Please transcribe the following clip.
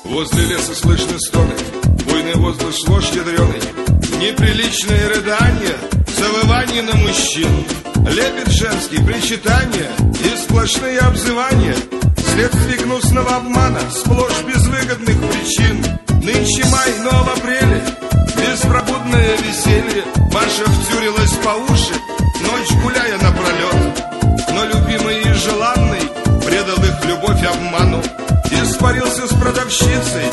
Возле леса слышны стоны, буйный возглас ложь ядреный, неприличные рыдания, завывание на мужчин, лепет женский, причитания и сплошные обзывания, следствие гнусного обмана, сплошь безвыгодных причин. Нынче май, но в апреле беспробудное веселье, Маша втюрилась по уши, ночь гуляя напролет, но любимый и желанный предал их любовь обману, испарился с продавщицей